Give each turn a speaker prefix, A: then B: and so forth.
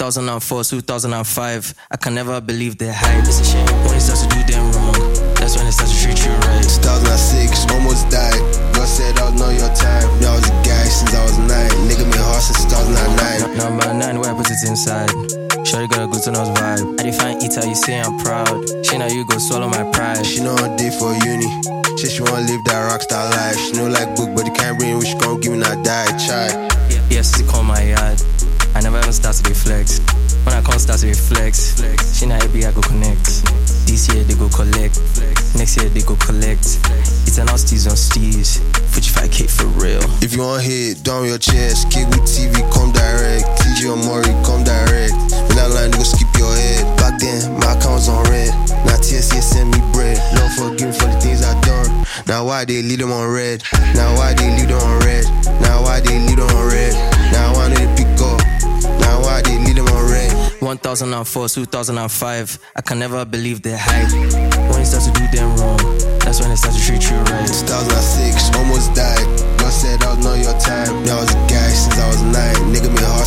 A: 2004, 2005. I can never believe the hype. It's a shame when it starts to do them wrong. That's when it starts to treat you right.
B: 2006, almost died. God said I was know your time. Now I was a guy since I was 9. Nigga been hard since 2009.
A: Number 9, where I put it inside. Sure you got a good to nose vibe. I define eater, you say I'm proud. She know you go swallow my pride.
B: She know I'm day for uni. She wanna live that rockstar life. She know like book, but the can't bring when she gon' give me that die. Try.
A: Yes, she call my yard. I never even start to reflex. When I can't start to reflex, she not happy I go connect. This year they go collect. Next year they go collect. It's an Austies on Steez. 45K for real.
B: If you want hit, down your chest. Kid with TV, come direct. TG or Maury, come direct. When that line, they go skip your head. Back then, my account was on red. Now TSA send me bread. Lord forgive me for the things I done. Now why they leave them on red? Now why they leave them on red? Now why they leave them on red? Now I need to pick up. Now why they leave them on red?
A: 1004, 2005. I can never believe the hype. When it starts to do them wrong, that's when it starts to treat you right.
B: 2006, almost died. God said I was know your time. Now I was a guy since I was 9. Nigga been hard